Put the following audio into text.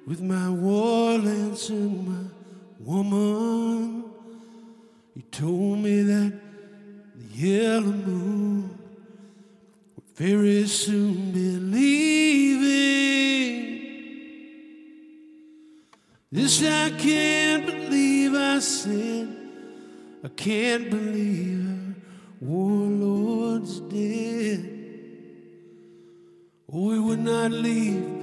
with my war lance and my woman. He told me that the yellow moon would very soon be leaving. This I can't believe, I said. I can't believe our warlord's dead. Oh, he would not leave